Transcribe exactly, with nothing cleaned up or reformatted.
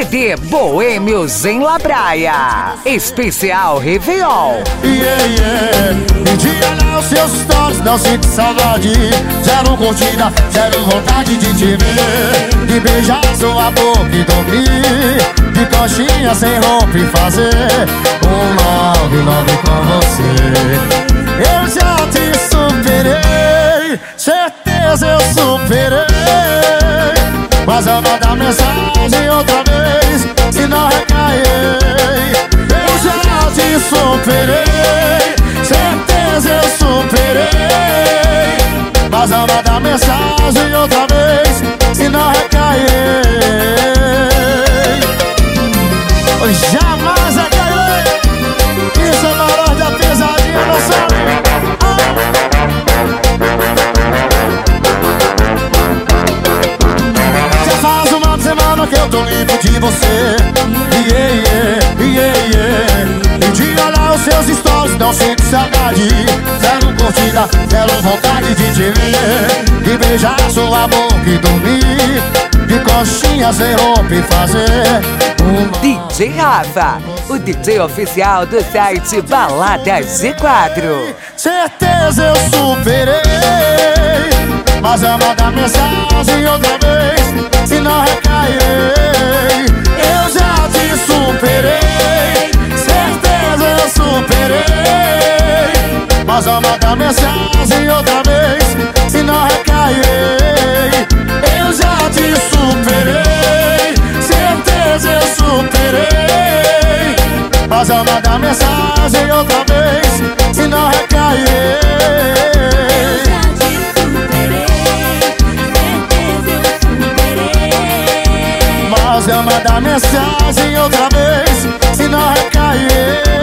D Boêmios em La Praia. Especial Réveillon. Yeah, yeah. Pedi olhar os seus stories, não sinto saudade. Zero curtida, zero vontade de te ver. De beijar sua boca e dormir. De coxinha sem roupa e fazer um nove nove com você. Eu já te superei, certeza eu superei. Mas eu mandar mensagem outra vez, se não recair. Eu já te superei, certeza eu superei. Mas eu mandar mensagem outra vez, se não recair. Jamais recair. Isso é na hora da pesadinha, não sabe? Que eu tô livre de você. Yeah, yeah, yeah, yeah. E de olhar os seus stories, não sinto saudade. Zero curtida, zero vontade de te ver. De beijar sua boca e dormir. De coxinha sem roupa e fazer uma... D J Rafa, o D J oficial do site Baladas G quatro. Certeza eu superei. Mas eu mandar mensagem outra vez, se não recairei. Eu já te superei, certeza eu superei. Mas eu mandar mensagem outra vez, se não recairei. Eu já te superei, certeza eu superei. Mas eu mandar mensagem outra vez, se não recairei. Mas eu mandar mensagem outra vez, se não recair.